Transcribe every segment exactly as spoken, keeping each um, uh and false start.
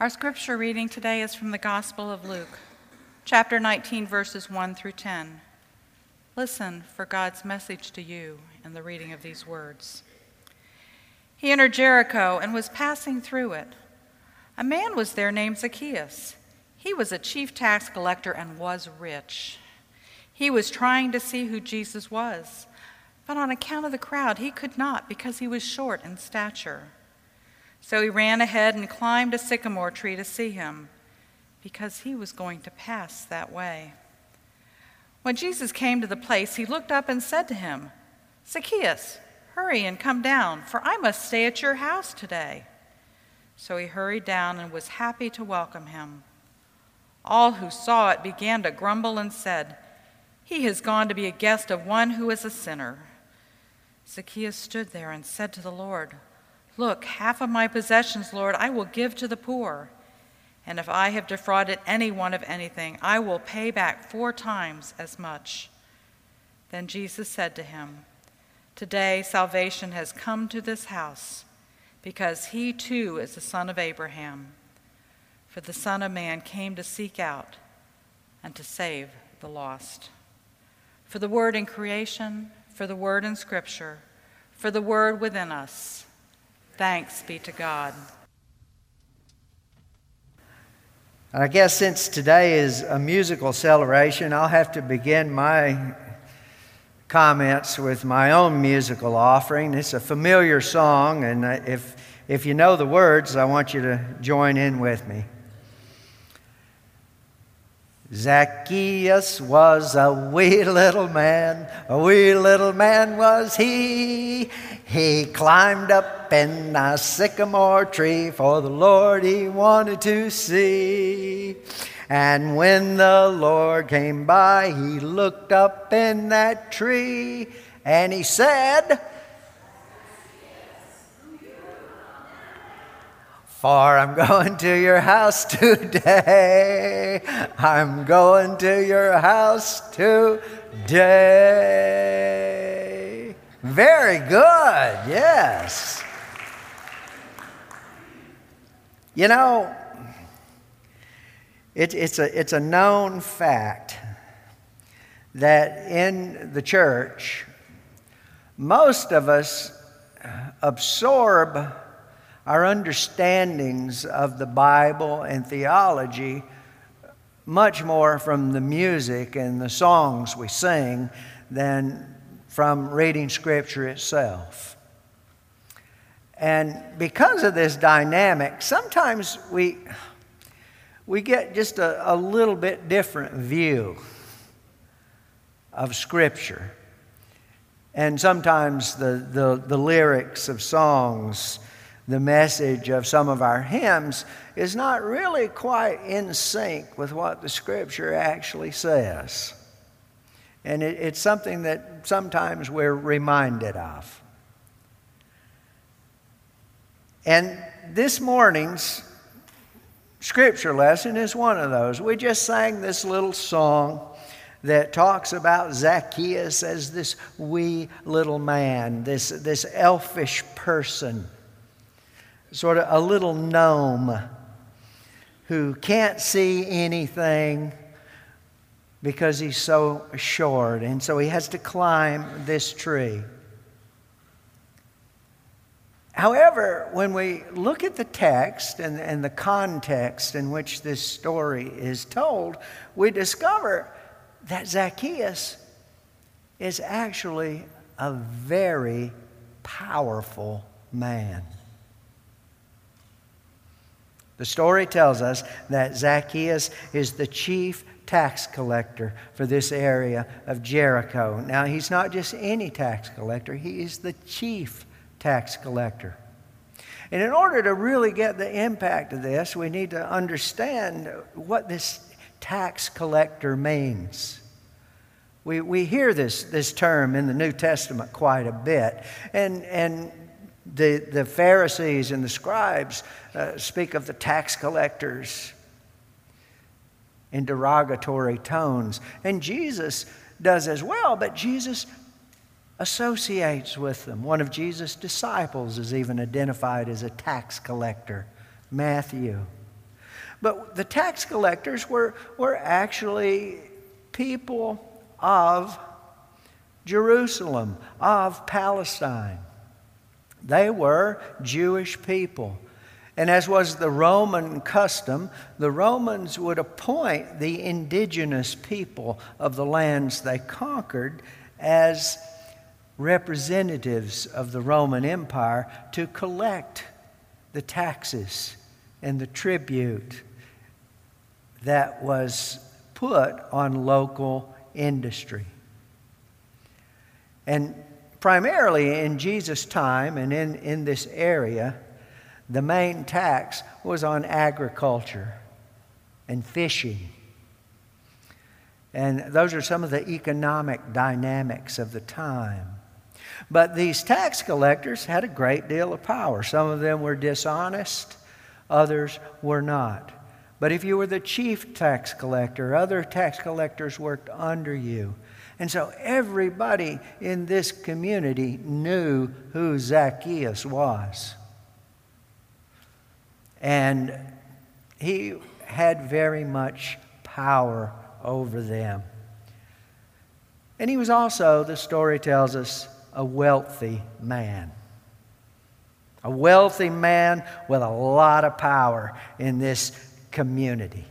Our scripture reading today is from the Gospel of Luke, chapter nineteen, verses one through ten. Listen for God's message to you in the reading of these words. He entered Jericho and was passing through it. A man was there named Zacchaeus. He was a chief tax collector and was rich. He was trying to see who Jesus was, but on account of the crowd, he could not because he was short in stature. So he ran ahead and climbed a sycamore tree to see him, because he was going to pass that way. When Jesus came to the place, he looked up and said to him, "Zacchaeus, hurry and come down, for I must stay at your house today." So he hurried down and was happy to welcome him. All who saw it began to grumble and said, "He has gone to be a guest of one who is a sinner." Zacchaeus stood there and said to the Lord, "Look, half of my possessions, Lord, I will give to the poor. And if I have defrauded anyone of anything, I will pay back four times as much." Then Jesus said to him, "Today salvation has come to this house, because he too is the son of Abraham. For the Son of Man came to seek out and to save the lost." For the word in creation, for the word in Scripture, for the word within us, thanks be to God. I guess since today is a musical celebration, I'll have to begin my comments with my own musical offering. It's a familiar song, and if, if you know the words, I want you to join in with me. Zacchaeus was a wee little man, a wee little man was he. He climbed up in a sycamore tree, for the Lord he wanted to see. And when the Lord came by, he looked up in that tree, and he said, "For I'm going to your house today. I'm going to your house today." Very good, yes. You know, it, it's, a, it's a known fact that in the church, most of us absorb our understandings of the Bible and theology much more from the music and the songs we sing than from reading Scripture itself. And because of this dynamic, sometimes we, we get just a, a little bit different view of Scripture. And sometimes the, the, the lyrics of songs, the message of some of our hymns is not really quite in sync with what the Scripture actually says. And it, it's something that sometimes we're reminded of. And this morning's Scripture lesson is one of those. We just sang this little song that talks about Zacchaeus as this wee little man, this, this elfish person, sort of a little gnome who can't see anything because he's so short, and so he has to climb this tree. However, when we look at the text and, and the context in which this story is told, we discover that Zacchaeus is actually a very powerful man. The story tells us that Zacchaeus is the chief tax collector for this area of Jericho. Now, he's not just any tax collector, he is the chief tax collector. And in order to really get the impact of this, we need to understand what this tax collector means. We, we hear this, this term in the New Testament quite a bit. And, and the, the Pharisees and the scribes uh, speak of the tax collectors in derogatory tones. And Jesus does as well, but Jesus associates with them. One of Jesus' disciples is even identified as a tax collector, Matthew. But the tax collectors were, were actually people of Jerusalem, of Palestine. They were Jewish people. And as was the Roman custom, the Romans would appoint the indigenous people of the lands they conquered as representatives of the Roman Empire to collect the taxes and the tribute that was put on local industry. And primarily in Jesus' time and in, in this area, the main tax was on agriculture and fishing. And those are some of the economic dynamics of the time. But these tax collectors had a great deal of power. Some of them were dishonest, others were not. But if you were the chief tax collector, other tax collectors worked under you. And so everybody in this community knew who Zacchaeus was. And he had very much power over them. And he was also, the story tells us, a wealthy man. A wealthy man with a lot of power in this community.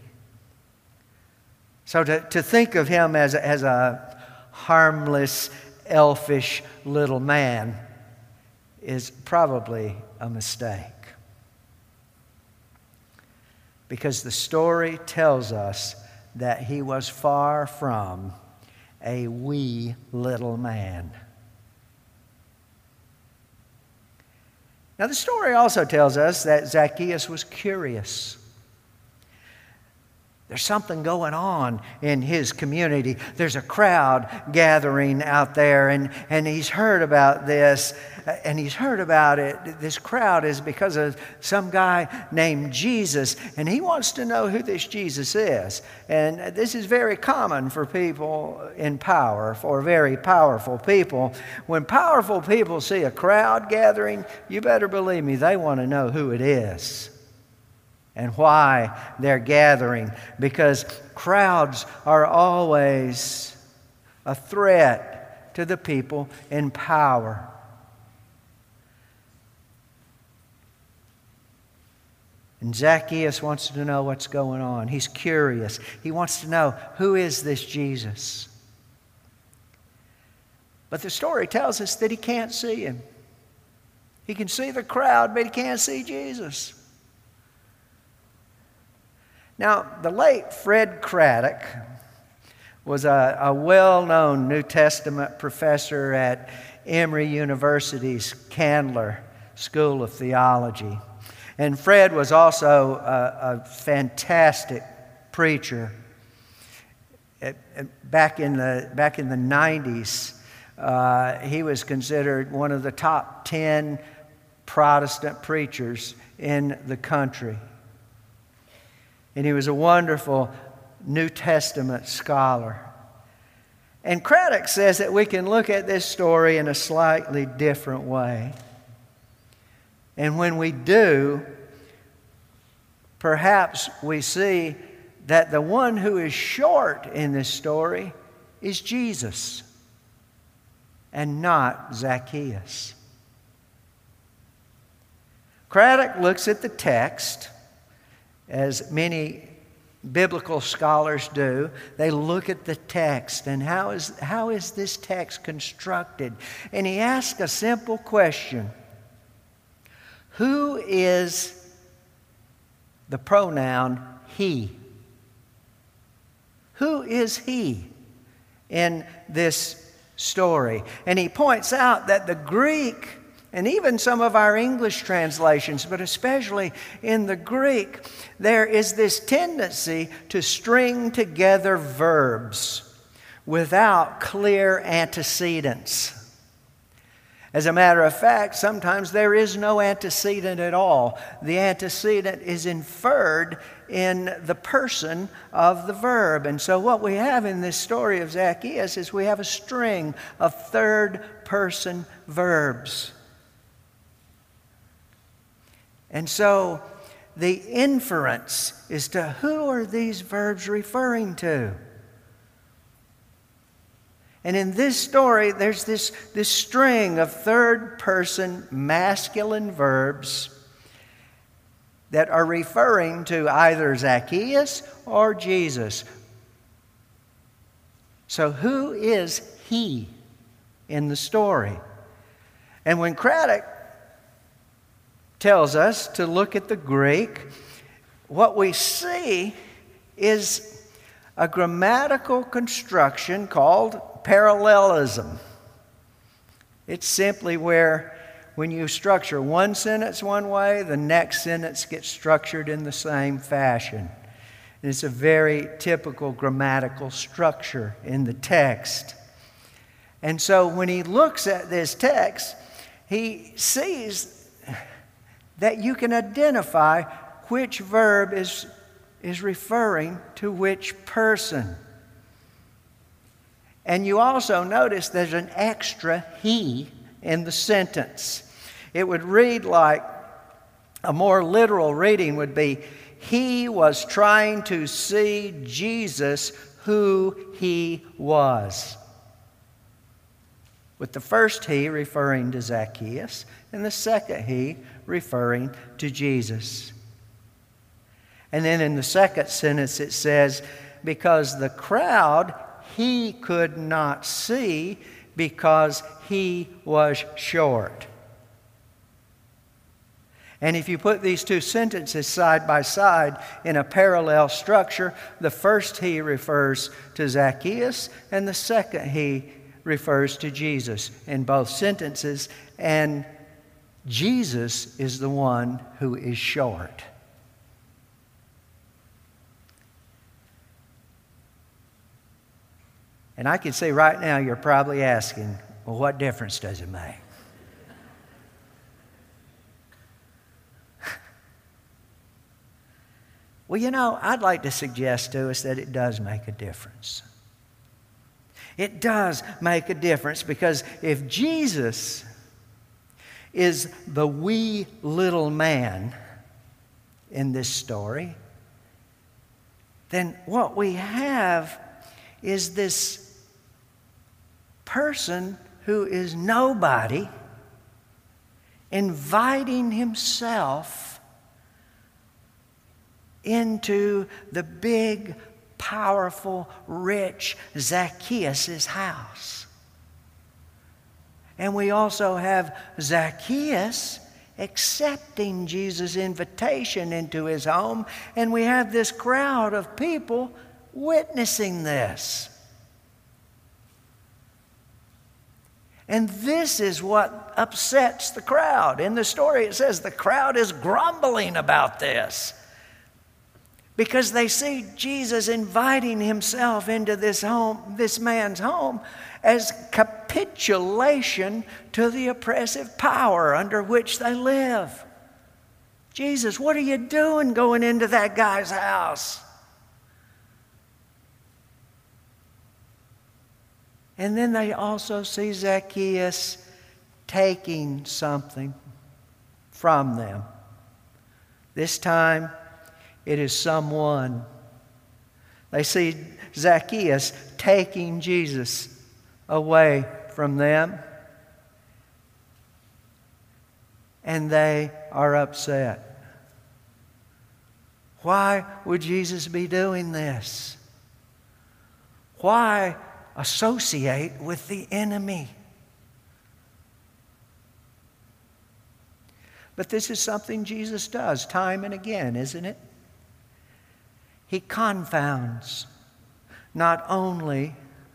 So to, to think of him as, as a harmless, elfish little man is probably a mistake. Because the story tells us that he was far from a wee little man. Now, the story also tells us that Zacchaeus was curious. There's something going on in his community. There's a crowd gathering out there, and, and he's heard about this, and he's heard about it. This crowd is because of some guy named Jesus, and he wants to know who this Jesus is. And this is very common for people in power, for very powerful people. When powerful people see a crowd gathering, you better believe me, they want to know who it is and why they're gathering, because crowds are always a threat to the people in power. And Zacchaeus wants to know what's going on. He's curious. He wants to know, who is this Jesus? But the story tells us that he can't see him. He can see the crowd, but he can't see Jesus. Now, the late Fred Craddock was a, a well-known New Testament professor at Emory University's Candler School of Theology. And Fred was also a, a fantastic preacher. It, it, back in the back in the nineties, uh, he was considered one of the top ten Protestant preachers in the country. And he was a wonderful New Testament scholar. And Craddock says that we can look at this story in a slightly different way. And when we do, perhaps we see that the one who is short in this story is Jesus and not Zacchaeus. Craddock looks at the text, as many biblical scholars do. They look at the text and how is, how is this text constructed? And he asks a simple question. Who is the pronoun he? Who is he in this story? And he points out that the Greek, and even some of our English translations, but especially in the Greek, there is this tendency to string together verbs without clear antecedents. As a matter of fact, sometimes there is no antecedent at all. The antecedent is inferred in the person of the verb. And so what we have in this story of Zacchaeus is we have a string of third-person verbs. And so the inference is to who are these verbs referring to? And in this story, there's this, this string of third-person masculine verbs that are referring to either Zacchaeus or Jesus. So who is he in the story? And when Craddock tells us to look at the Greek, what we see is a grammatical construction called parallelism. It's simply where when you structure one sentence one way, the next sentence gets structured in the same fashion. And it's a very typical grammatical structure in the text. And so when he looks at this text, he sees that you can identify which verb is, is referring to which person. And you also notice there's an extra he in the sentence. It would read like, a more literal reading would be, he was trying to see Jesus who he was. With the first he referring to Zacchaeus and the second he referring to Jesus. And then in the second sentence it says, because the crowd he could not see because he was short. And if you put these two sentences side by side in a parallel structure, the first he refers to Zacchaeus and the second he refers to Jesus in both sentences. And Jesus is the one who is short. And I can say right now you're probably asking, well, what difference does it make? Well, you know, I'd like to suggest to us that it does make a difference. It does make a difference because if Jesus is the wee little man in this story, then what we have is this person who is nobody inviting himself into the big, powerful, rich Zacchaeus' house. And we also have Zacchaeus accepting Jesus' invitation into his home, and we have this crowd of people witnessing this. And this is what upsets the crowd. In the story it says the crowd is grumbling about this because they see Jesus inviting himself into this home, this man's home, as capitulation to the oppressive power under which they live. Jesus, what are you doing going into that guy's house? And then they also see Zacchaeus taking something from them. This time, it is someone. They see Zacchaeus taking Jesus away from them, and they are upset. Why would Jesus be doing this? Why associate with the enemy? But this is something Jesus does time and again, isn't it? He confounds not only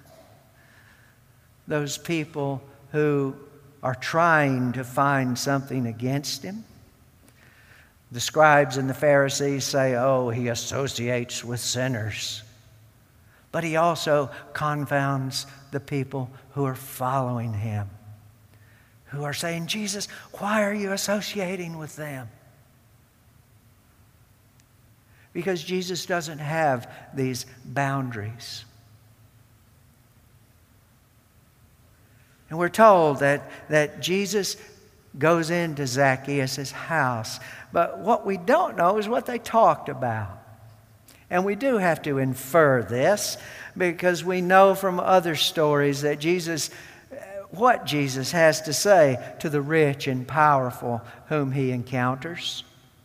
those people who are trying to find something against him. The scribes and the Pharisees say, oh, he associates with sinners. But he also confounds the people who are following him, who are saying, Jesus, why are you associating with them? Because Jesus doesn't have these boundaries. And we're told that, that Jesus goes into Zacchaeus' house. But what we don't know is what they talked about. And we do have to infer this because we know from other stories that Jesus, what Jesus has to say to the rich and powerful whom he encounters.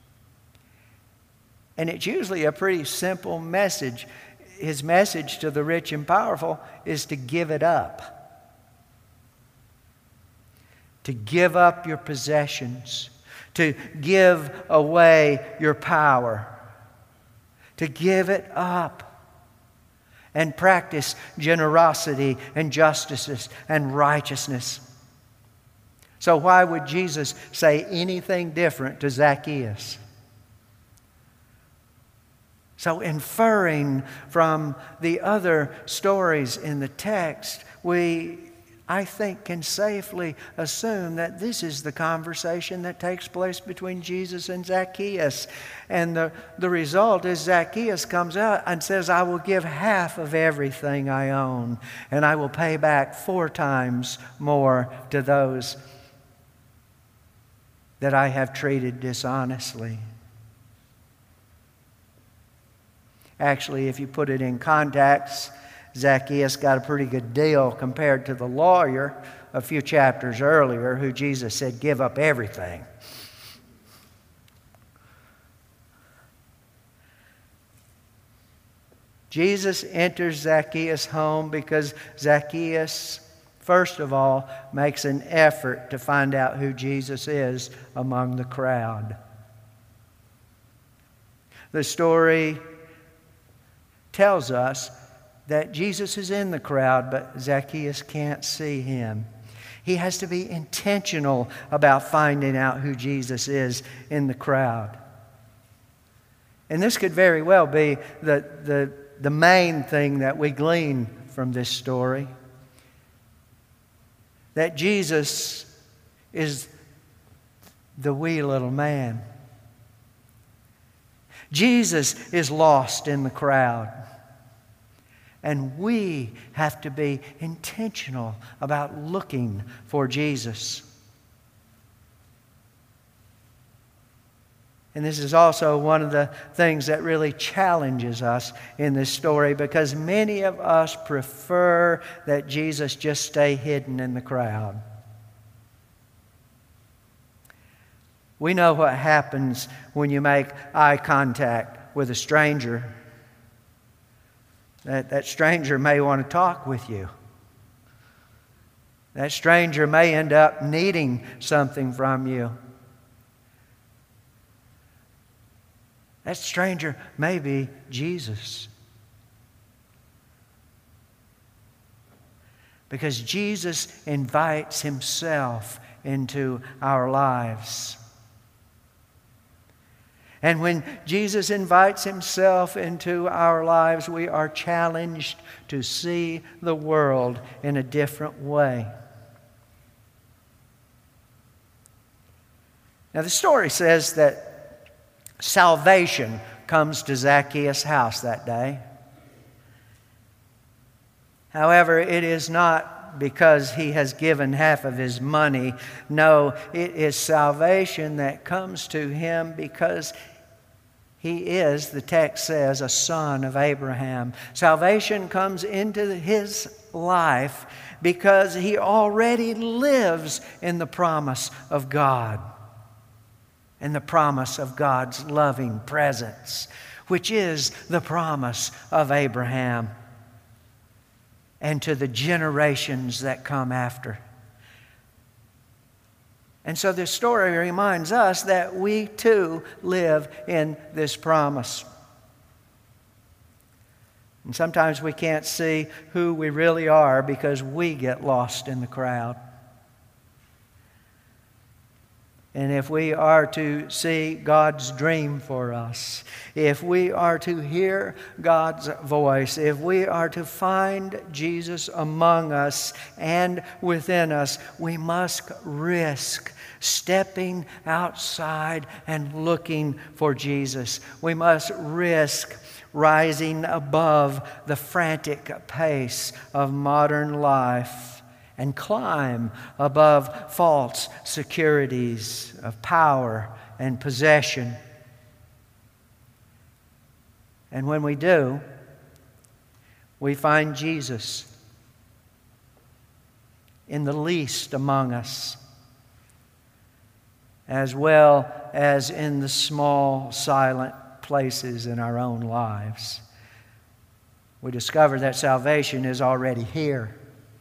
And it's usually a pretty simple message. His message to the rich and powerful is to give it up. To give up your possessions. To give away your power. To give it up. And practice generosity and justice and righteousness. So why would Jesus say anything different to Zacchaeus? So inferring from the other stories in the text, we, I think, can safely assume that this is the conversation that takes place between Jesus and Zacchaeus. And the, the result is Zacchaeus comes out and says, I will give half of everything I own, and I will pay back four times more to those that I have treated dishonestly. Actually, if you put it in context, Zacchaeus got a pretty good deal compared to the lawyer a few chapters earlier who Jesus said, give up everything. Jesus enters Zacchaeus' home because Zacchaeus, first of all, makes an effort to find out who Jesus is among the crowd. The story tells us that Jesus is in the crowd, but Zacchaeus can't see him. He has to be intentional about finding out who Jesus is in the crowd. And this could very well be the, the, the main thing that we glean from this story. That Jesus is the wee little man. Jesus is lost in the crowd. And we have to be intentional about looking for Jesus. And this is also one of the things that really challenges us in this story, because many of us prefer that Jesus just stay hidden in the crowd. We know what happens when you make eye contact with a stranger. That, that stranger may want to talk with you. That stranger may end up needing something from you. That stranger may be Jesus. Because Jesus invites himself into our lives. And when Jesus invites himself into our lives, we are challenged to see the world in a different way. Now, the story says that salvation comes to Zacchaeus' house that day. However, it is not because he has given half of his money. No, it is salvation that comes to him because he is, the text says, a son of Abraham. Salvation comes into his life because he already lives in the promise of God, in the promise of God's loving presence, which is the promise of Abraham and to the generations that come after. And so this story reminds us that we too live in this promise. And sometimes we can't see who we really are because we get lost in the crowd. And if we are to see God's dream for us, if we are to hear God's voice, if we are to find Jesus among us and within us, we must risk stepping outside and looking for Jesus. We must risk rising above the frantic pace of modern life and climb above false securities of power and possession. And when we do, we find Jesus in the least among us, as well as in the small, silent places in our own lives. We discover that salvation is already here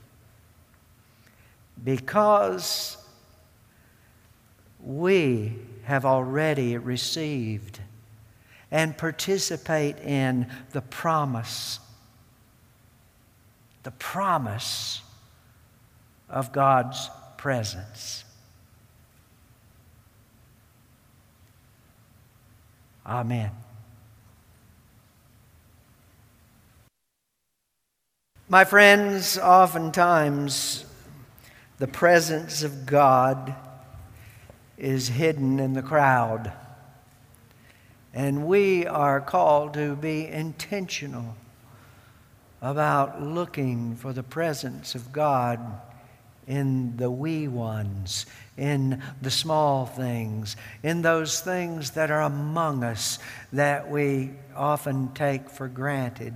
because we have already received and participate in the promise, the promise of God's presence. Amen. My friends, oftentimes the presence of God is hidden in the crowd. And we are called to be intentional about looking for the presence of God in the wee ones, in the small things, in those things that are among us that we often take for granted.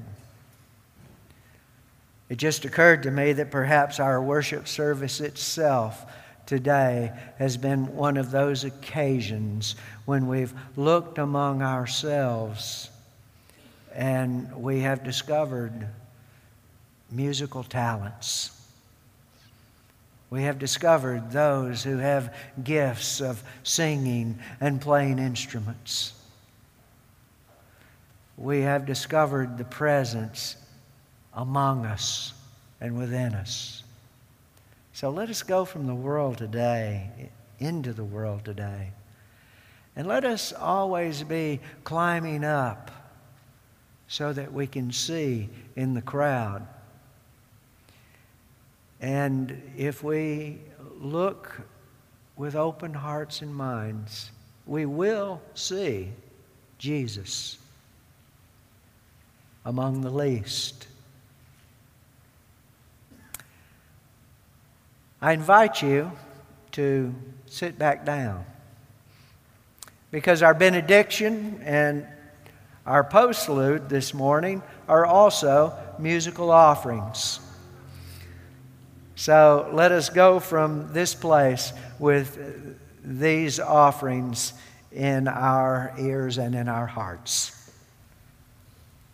It just occurred to me that perhaps our worship service itself today has been one of those occasions when we've looked among ourselves and we have discovered musical talents. We have discovered those who have gifts of singing and playing instruments. We have discovered the presence among us and within us. So let us go from the world today into the world today. And let us always be climbing up so that we can see in the crowd. And if we look with open hearts and minds, we will see Jesus among the least. I invite you to sit back down, because our benediction and our postlude this morning are also musical offerings. So let us go from this place with these offerings in our ears and in our hearts.